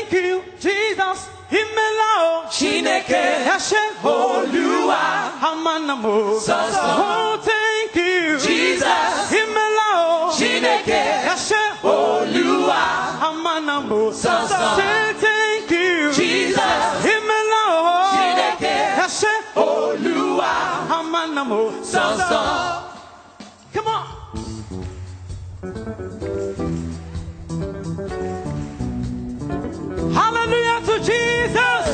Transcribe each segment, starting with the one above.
thank you, Jesus. Himela Chineke Yashe Oluwa Amanamo. Oh, thank you, Jesus. Himela Chineke Yashe Oluwa Amanamo. Say thank you, Jesus. Himela Chineke Yashe Oluwa Amanamo. Come on. Hallelujah to Jesus.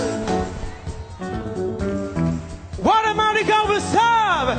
What a mighty God we serve.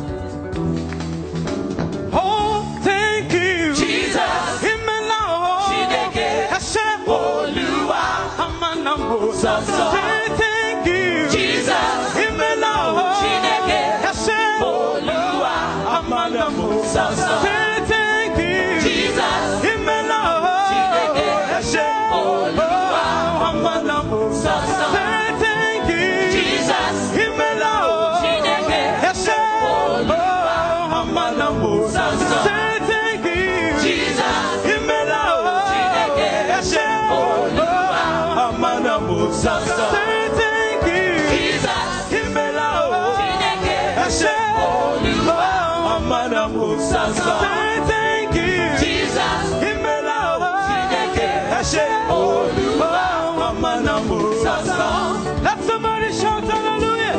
Oh, thank you, Jesus. Himela Chineke Yashe Oluwa Amanamo. Say thank you, Jesus. Himela Chineke Yashe Oluwa Amanamo. Say thank you, Jesus. Himela Chineke Yashe Oluwa Amanamo. Say thank you, Jesus. Himela Chineke Yashe Amanamo. Say thank you, Jesus. Himela Yashe Amanamo. Say thank you, Jesus. Himela Chineke Yashe Amanamo. Say thank you, Jesus. Himela Chineke Yashe Amanamo. Let somebody shout hallelujah.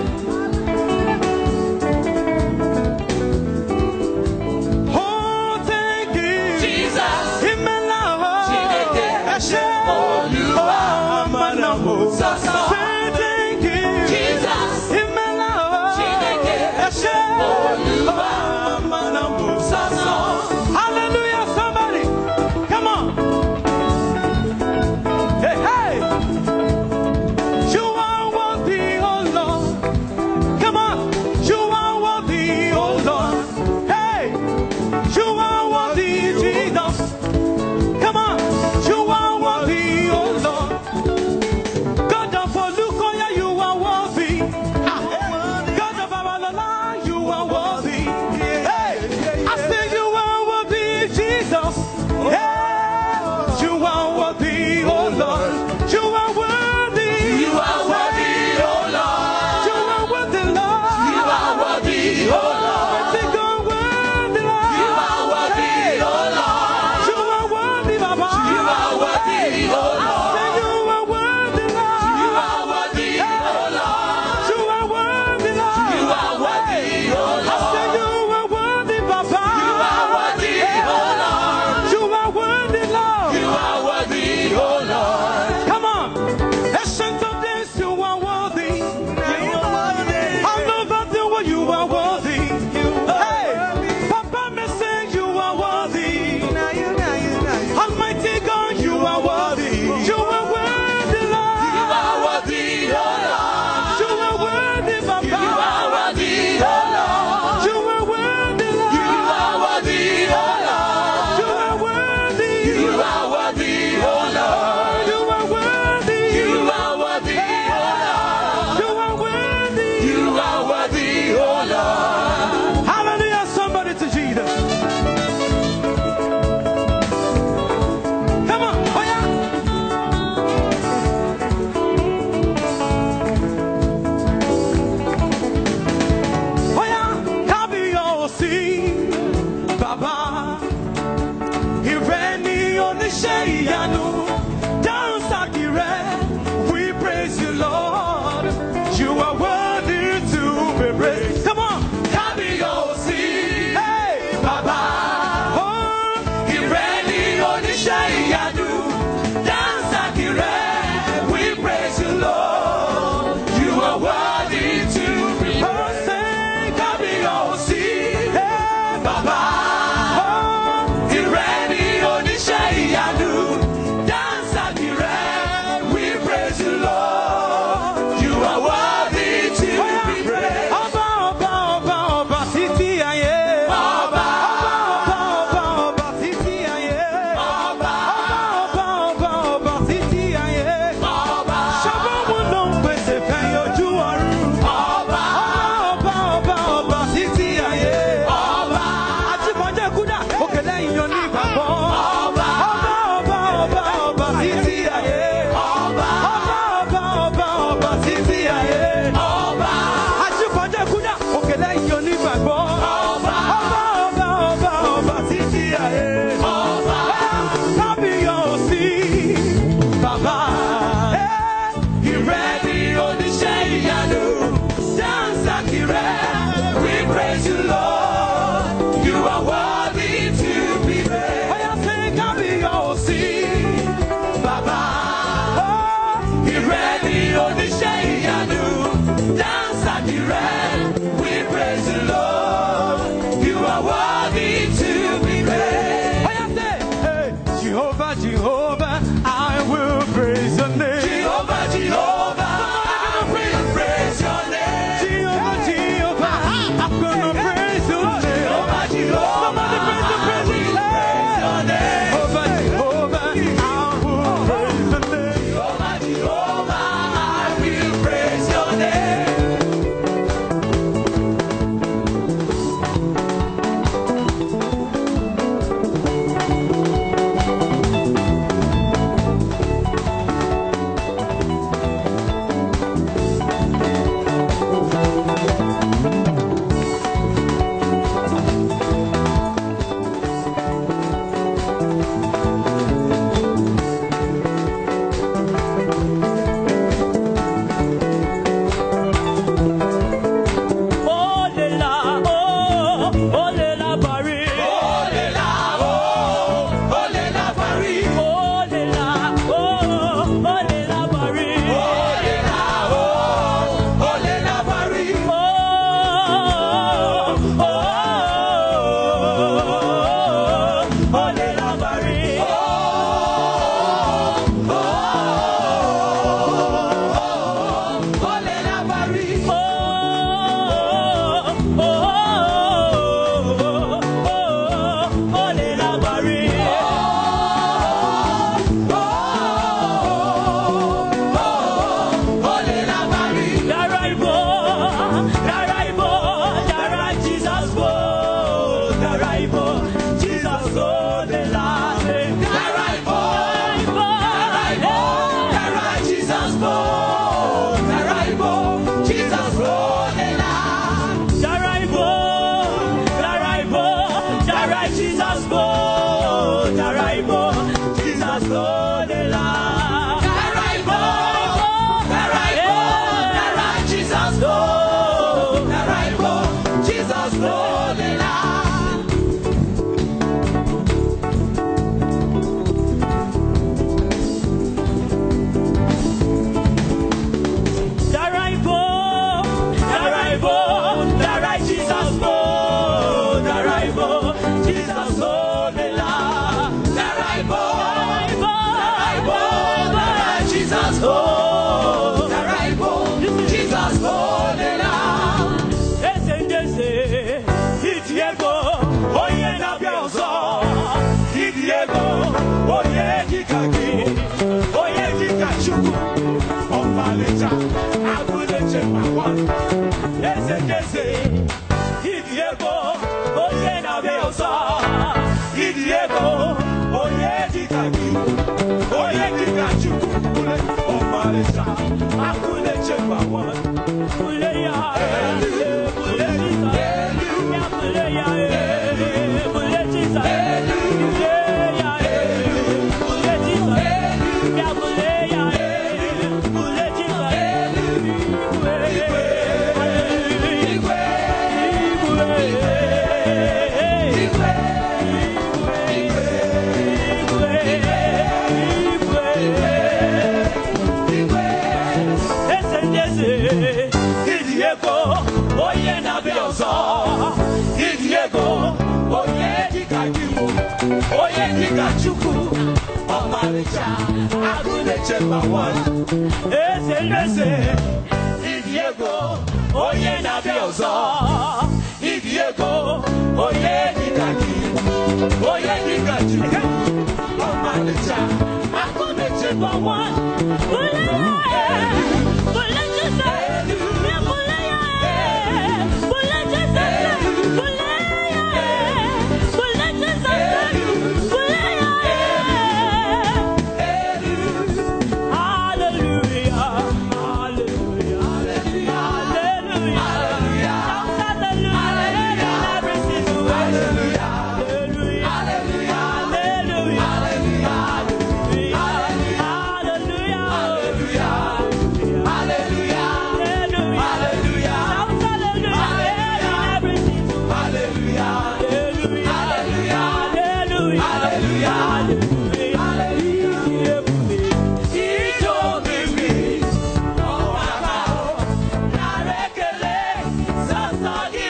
Oh, thank you, Jesus. Himela Chineke Yashe Oluwa Amanamo. Say thank you, Jesus. Himela Chineke Yashe Oluwa Amanamo. Hallelujah, somebody. Come on. Hey, hey. You are worthy, oh Lord. Come on. You are worthy, oh Lord. Hey. You are worthy, Jesus. Come on. You are worthy, oh Lord. God of Olukoya, you are worthy. God of Abalala, you are worthy. Hey. I say you are worthy, Jesus. Hey. You are worthy, oh Lord. You are worthy. You are worthy, oh Lord. You are worthy, Lord. You are worthy, oh Lord. Worthy God, worthy, Lord. You are worthy, oh Lord. You are worthy, Baba. You are worthy, oh I Lord. say you are worthy, Lord. You are worthy, oh Lord. You are worthy, Lord. You are worthy, oh I say Lord. you are worthy, Baba. You are worthy, oh Lord. You are worthy, Lord. You are worthy, oh Lord. Come on. Ancient of days, you are worthy. All over the world, you are worthy. Hey, Papa may say you are worthy. Almighty God, you are worthy. You are worthy, Lord. You are worthy, oh Lord. You are worthy, Papa. You are worthy, oh Lord. You are worthy, Lord. You are worthy, oh Lord. You are worthy. You are worthy, oh Lord. You are worthy. You are worthy, oh Lord. You are worthy. You are worthy, oh Lord. Hallelujah, somebody to Jesus. Come on, oh yeah. Oh yeah, Kábíyèsí, Baba. Ìrẹ ni oníṣẹ́ ìyanu, dáhùn sákì rẹ. We praise you, Lord. You are worthy to be praised. Come on, Kábíyèsí, hey, Baba. oh, Ìrẹ ni oníṣẹ́ ìyanu, dánsákì rẹ. We praise you, Lord. You are worthy to be oh, praised. say, Kábíyèsí, hey, Baba. oh, Ìrẹ ni oníṣẹ́ ìyanu, Jehovah, Jehovah, I will praise your name. Jehovah, Jehovah, I will praise your name. Jehovah, Jehovah, I'm gonna praise your name. Jehovah, Jehovah, Somebody praise your name. Jehovah, Jehovah, I will praise your name. Jehovah, Jehovah, I will praise your name.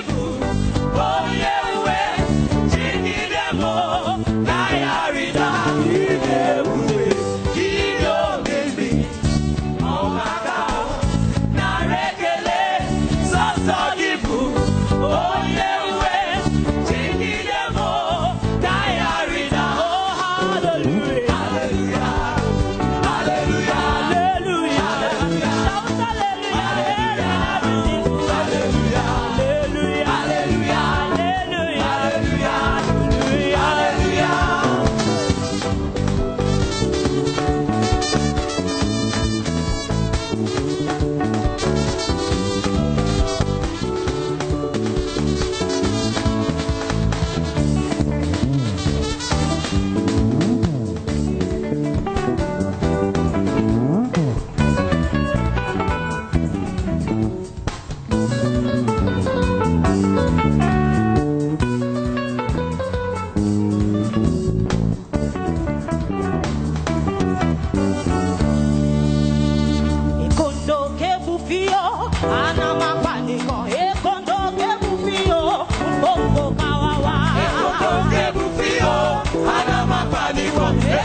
Nayarida.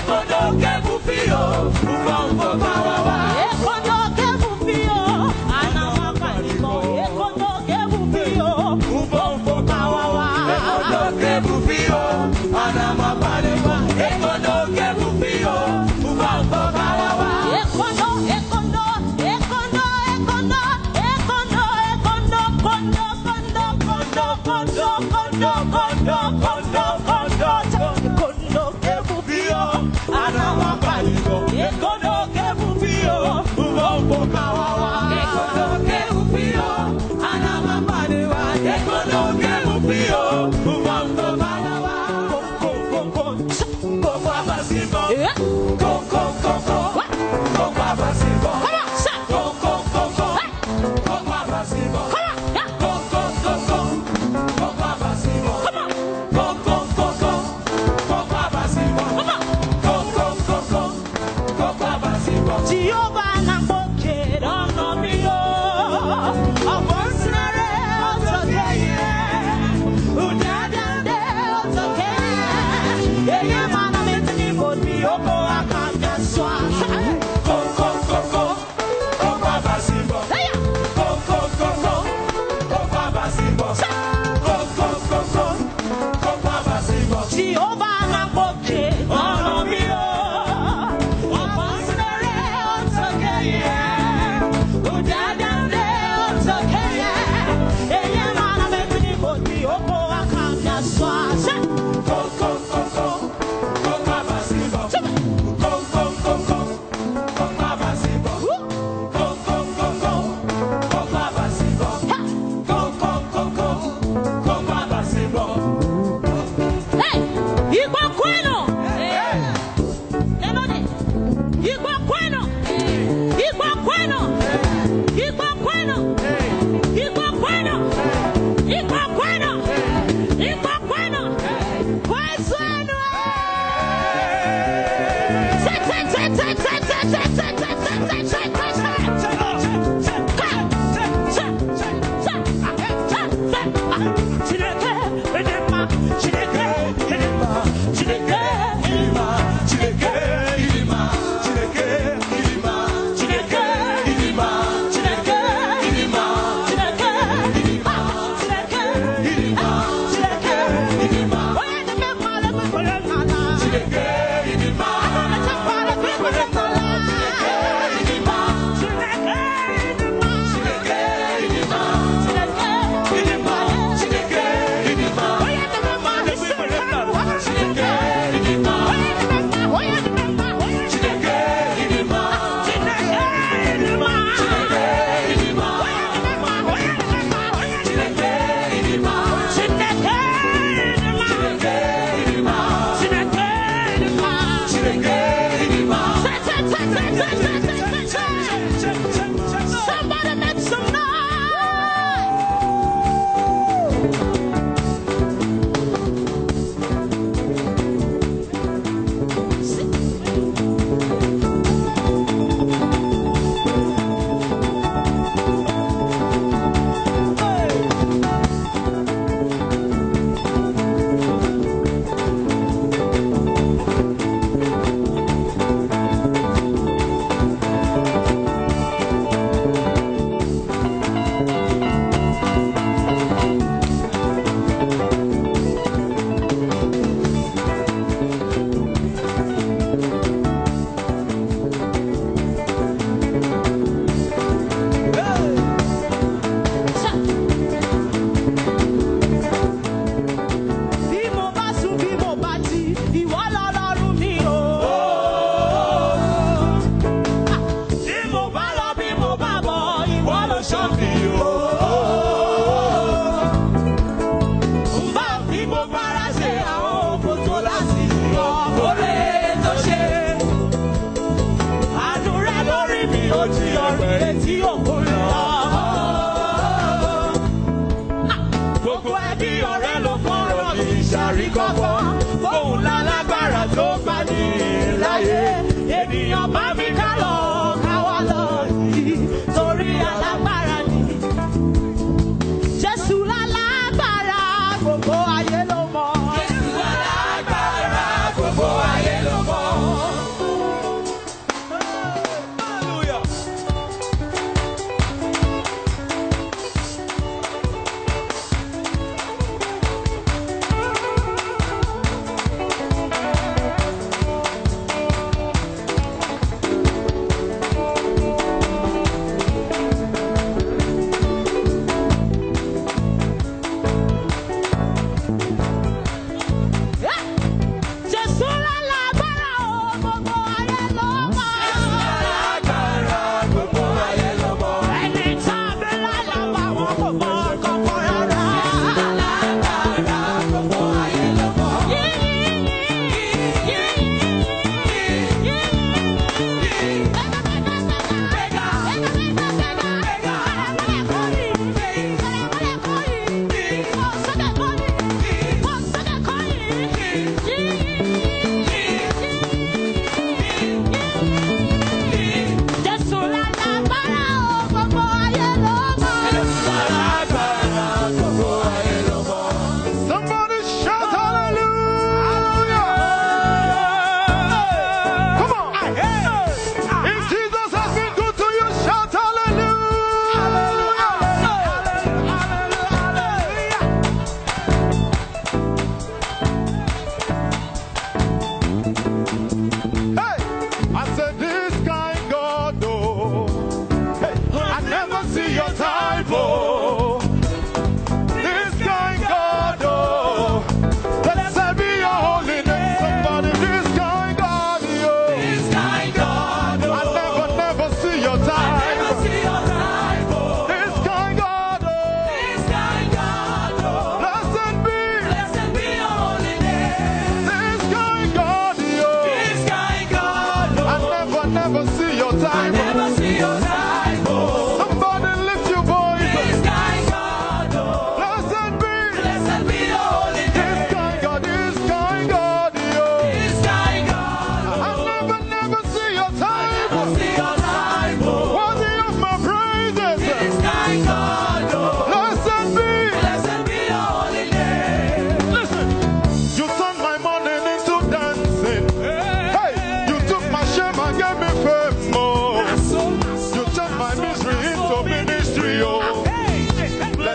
Gbogbo ayé ló mọ̀.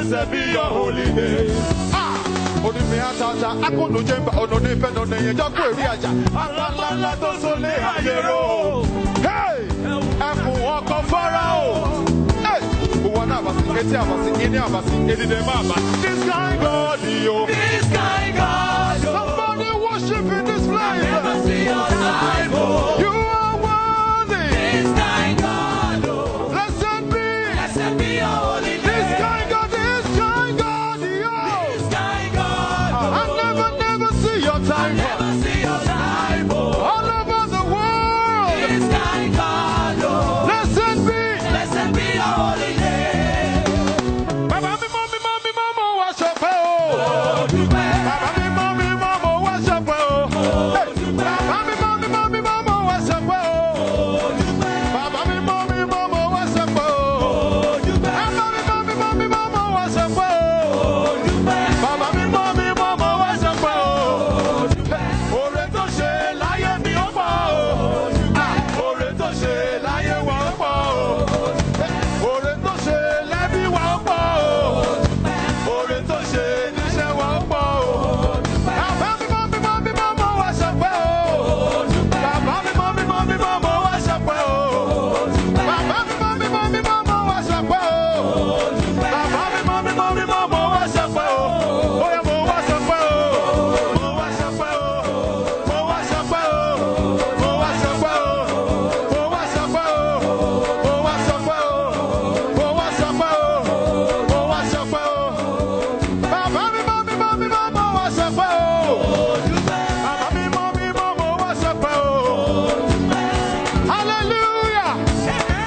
blessed be your holy name. Oni me atata akono jemba ono ne fe no ne joku eri aja Alamala to sole ayero. hey ẹkùn ọkọ Fáráò hey owó náà bá sí etí àbá sí ẹni àbá sí ẹni dẹ̀ máa bá this kind God yo.